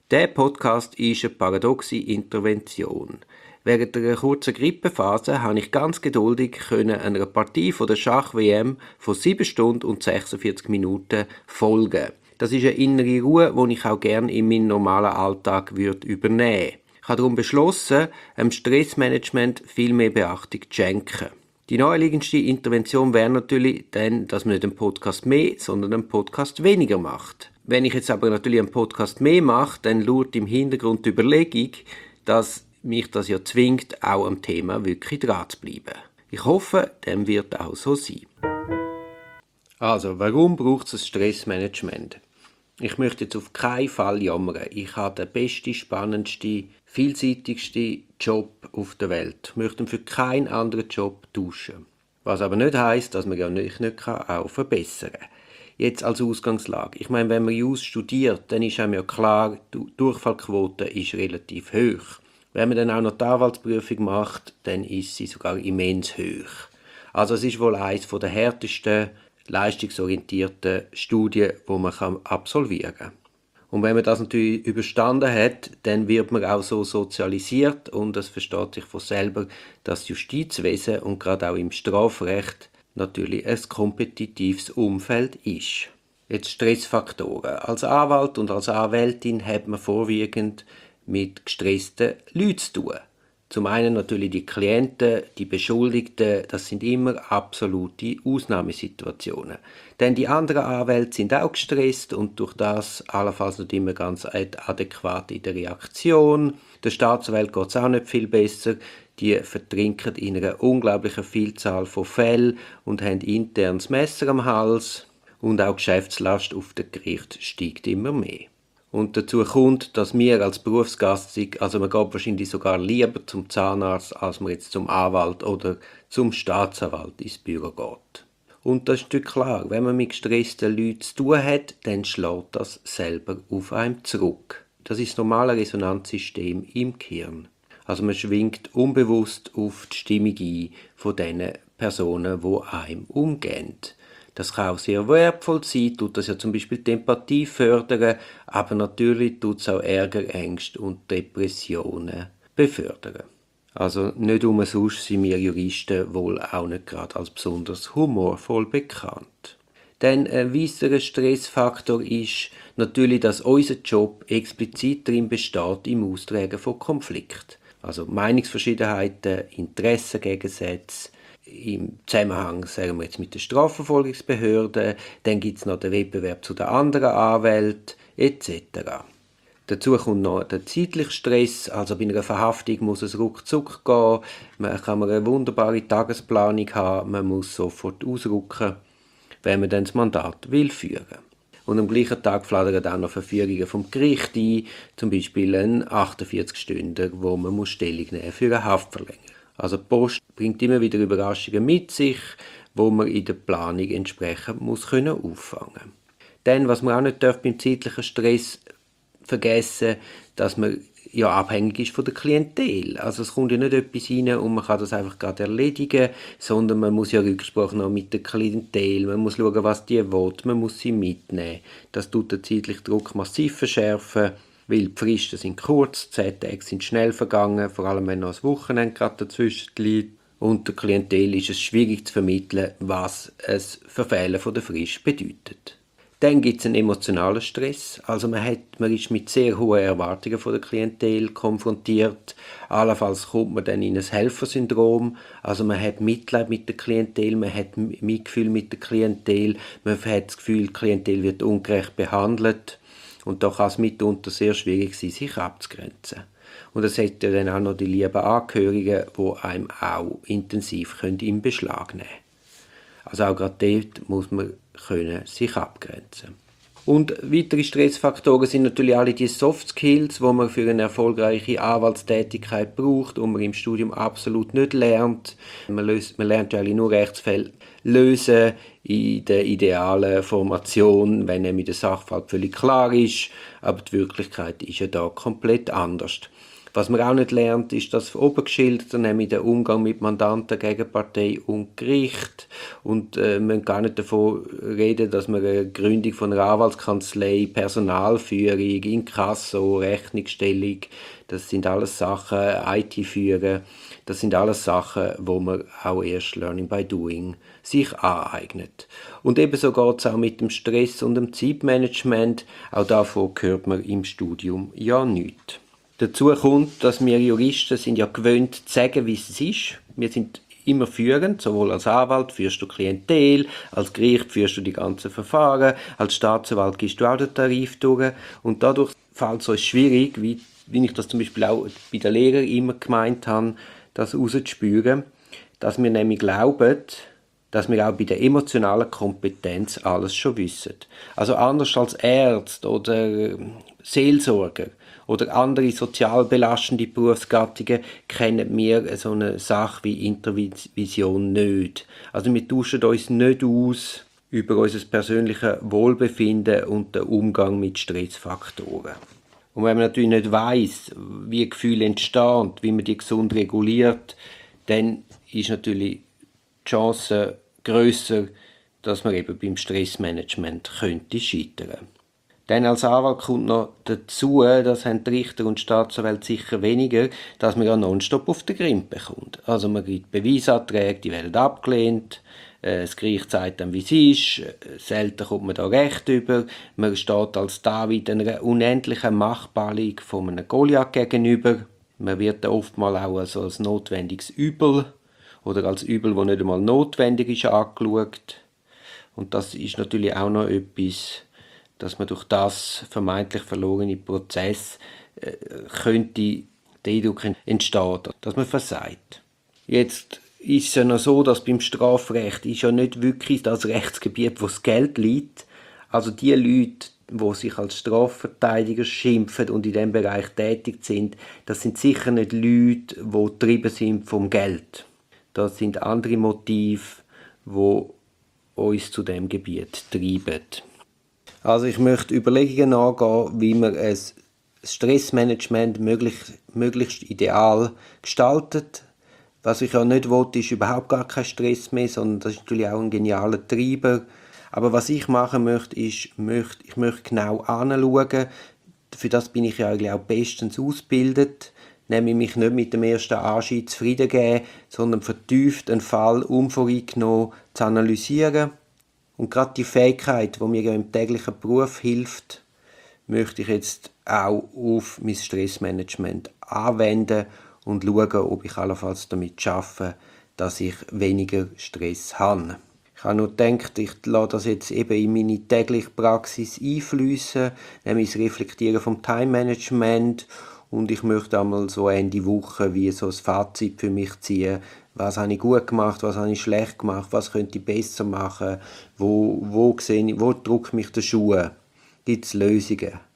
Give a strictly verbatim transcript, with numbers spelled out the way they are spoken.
Der Podcast ist eine paradoxe Intervention. Während einer kurzen Grippephase konnte ich ganz geduldig einer Partie von der Schach-W M von sieben Stunden und sechsundvierzig Minuten folgen. Das ist eine innere Ruhe, die ich auch gerne in meinen normalen Alltag würde übernehmen würde. Ich habe darum beschlossen, dem Stressmanagement viel mehr Beachtung zu schenken. Die naheliegendste Intervention wäre natürlich dann, dass man nicht einen Podcast mehr, sondern einen Podcast weniger macht. Wenn ich jetzt aber natürlich einen Podcast mehr mache, dann lauert im Hintergrund die Überlegung, dass mich das ja zwingt, auch am Thema wirklich dran zu bleiben. Ich hoffe, dem wird auch so sein. Also, warum braucht es ein Stressmanagement? Ich möchte jetzt auf keinen Fall jammern. Ich habe den besten, spannendsten, vielseitigsten Job auf der Welt. Ich möchte ihn für keinen anderen Job tauschen. Was aber nicht heisst, dass man ja nicht, nicht auch verbessern kann. Jetzt als Ausgangslage. Ich meine, wenn man Jus studiert, dann ist einem ja klar, die Durchfallquote ist relativ hoch. Wenn man dann auch noch die Anwaltsprüfung macht, dann ist sie sogar immens hoch. Also es ist wohl eines der härtesten, leistungsorientierten Studien, die man absolvieren kann. Und wenn man das natürlich überstanden hat, dann wird man auch so sozialisiert und es versteht sich von selber, dass das Justizwesen und gerade auch im Strafrecht natürlich ein kompetitives Umfeld ist. Jetzt Stressfaktoren. Als Anwalt und als Anwältin hat man vorwiegend mit gestressten Leuten zu tun. Zum einen natürlich die Klienten, die Beschuldigten, das sind immer absolute Ausnahmesituationen. Denn die anderen Anwälte sind auch gestresst und durch das allenfalls nicht immer ganz adäquat in der Reaktion. Der Staatsanwalt geht es auch nicht viel besser. Die vertrinken in einer unglaublichen Vielzahl von Fällen und haben intern das Messer am Hals. Und auch die Geschäftslast auf dem Gericht steigt immer mehr. Und dazu kommt, dass wir als Berufsgast, also man geht wahrscheinlich sogar lieber zum Zahnarzt, als man jetzt zum Anwalt oder zum Staatsanwalt ins Büro geht. Und das ist natürlich klar, wenn man mit gestressten Leuten zu tun hat, dann schlägt das selber auf einem zurück. Das ist das normale Resonanzsystem im Gehirn. Also man schwingt unbewusst auf die Stimmung ein von den Personen, die einem umgehen. Das kann auch sehr wertvoll sein, tut das ja zum Beispiel die Empathie fördern, aber natürlich tut es auch Ärger, Ängste und Depressionen befördern. Also nicht umsonst sind wir Juristen wohl auch nicht gerade als besonders humorvoll bekannt. Denn ein weiterer Stressfaktor ist natürlich, dass unser Job explizit darin besteht im Austragen von Konflikten. Also Meinungsverschiedenheiten, Interessengegensätze, im Zusammenhang sagen wir jetzt mit der Strafverfolgungsbehörde, dann gibt es noch den Wettbewerb zu den anderen Anwälten et cetera. Dazu kommt noch der zeitliche Stress, also bei einer Verhaftung muss es ruckzuck gehen, man kann eine wunderbare Tagesplanung haben, man muss sofort ausrücken, wenn man dann das Mandat will führen. Und am gleichen Tag flattern auch noch Verfügungen vom Gericht ein, zum Beispiel ein achtundvierzig Stunden, wo man muss Stellung nehmen für eine Haftverlängerung. Also die Post bringt immer wieder Überraschungen mit sich, wo man in der Planung entsprechend muss können auffangen. Dann, was man auch nicht darf beim zeitlichen Stress vergessen, dass man ja abhängig ist von der Klientel. Also es kommt ja nicht etwas rein und man kann das einfach gerade erledigen, sondern man muss ja Rücksprache noch mit der Klientel, man muss schauen, was die will, man muss sie mitnehmen. Das tut den zeitlichen Druck massiv verschärfen, weil die Fristen sind kurz, zehn Tage sind schnell vergangen, vor allem wenn noch ein Wochenende gerade dazwischen liegt. Und der Klientel ist es schwierig zu vermitteln, was ein Verfehlen von der Frist bedeutet. Dann gibt es einen emotionalen Stress, also man, hat, man ist mit sehr hohen Erwartungen von der Klientel konfrontiert. Allenfalls kommt man dann in ein Helfersyndrom, also man hat Mitleid mit der Klientel, man hat Mitgefühl mit der Klientel, man hat das Gefühl, die Klientel wird ungerecht behandelt. Und da kann es mitunter sehr schwierig sein, sich abzugrenzen. Und es hat ja dann auch noch die lieben Angehörigen, die einem auch intensiv in Beschlag nehmen können. Also auch gerade dort muss man können sich abgrenzen. Und weitere Stressfaktoren sind natürlich alle die Soft Skills, die man für eine erfolgreiche Anwaltstätigkeit braucht und man im Studium absolut nicht lernt. Man, löst, man lernt ja eigentlich nur Rechtsfälle lösen in der idealen Formation, wenn nämlich der Sachverhalt völlig klar ist, aber die Wirklichkeit ist ja da komplett anders. Was man auch nicht lernt, ist das oben geschilderte, nämlich der Umgang mit Mandanten, Gegenpartei und Gericht. Und äh, wir müssen gar nicht davon reden, dass man eine Gründung von einer Anwaltskanzlei, Personalführung, Inkasso, Rechnungsstellung, das sind alles Sachen, I T führen, das sind alles Sachen, wo man auch erst Learning by Doing sich aneignet. Und ebenso geht es auch mit dem Stress und dem Zeitmanagement. Auch davon hört man im Studium ja nichts. Dazu kommt, dass wir Juristen sind ja gewöhnt zu sagen, wie es ist. Wir sind immer führend, sowohl als Anwalt führst du Klientel, als Gericht führst du die ganzen Verfahren, als Staatsanwalt gehst du auch den Tarif durch. Und dadurch fällt es uns schwierig, wie, wie ich das zum Beispiel auch bei den Lehrern immer gemeint habe, das rauszuspüren, dass wir nämlich glauben, dass wir auch bei der emotionalen Kompetenz alles schon wissen. Also anders als Ärzte oder Seelsorger oder andere sozial belastende Berufsgattungen kennen wir so eine Sache wie Intervision nicht. Also wir tauschen uns nicht aus über unser persönliches Wohlbefinden und den Umgang mit Stressfaktoren. Und wenn man natürlich nicht weiss, wie Gefühle entstehen, wie man die gesund reguliert, dann ist natürlich die Chance grösser, dass man eben beim Stressmanagement könnte scheitern. Dann als Anwalt kommt noch dazu, das haben die Richter und Staatsanwälte sicher weniger, dass man ja nonstop auf den Grind bekommt. Also man gibt Beweisanträge, die werden abgelehnt, das Gericht sagt dann, wie es ist, selten kommt man da Recht über, man steht als David einer unendlichen Machtballung von einem Goliath gegenüber, man wird oftmals auch also als notwendiges Übel oder als Übel, das nicht einmal notwendig ist, angeschaut. Und das ist natürlich auch noch etwas, dass man durch das vermeintlich verlorene Prozess äh, könnte der Eindruck entstehen, dass man versagt. Jetzt ist es ja noch so, dass beim Strafrecht ist ja nicht wirklich das Rechtsgebiet, wo das Geld liegt. Also die Leute, die sich als Strafverteidiger schimpfen und in diesem Bereich tätig sind, das sind sicher nicht Leute, die getrieben sind vom Geld. Das sind andere Motive, die uns zu dem Gebiet treiben. Also ich möchte Überlegungen angehen, wie man ein Stressmanagement möglichst, möglichst ideal gestaltet. Was ich ja nicht will, ist überhaupt gar kein Stress mehr, sondern das ist natürlich auch ein genialer Treiber. Aber was ich machen möchte, ist, möchte, ich möchte genau anschauen. Für das bin ich ja eigentlich auch bestens ausgebildet. Nämlich mich nicht mit dem ersten Anschied zufrieden geben, sondern vertieft einen Fall unvoreingenommen zu analysieren. Und gerade die Fähigkeit, die mir ja im täglichen Beruf hilft, möchte ich jetzt auch auf mein Stressmanagement anwenden und schauen, ob ich allenfalls damit schaffe, dass ich weniger Stress habe. Ich habe nur gedacht, ich lasse das jetzt eben in meine tägliche Praxis einfließen, nämlich das Reflektieren vom Time-Management. Und ich möchte einmal so Ende Woche wie so ein Fazit für mich ziehen. Was habe ich gut gemacht, was habe ich schlecht gemacht, was könnte ich besser machen, wo, wo, sehe ich, wo drückt mich der Schuh, gibt es Lösungen.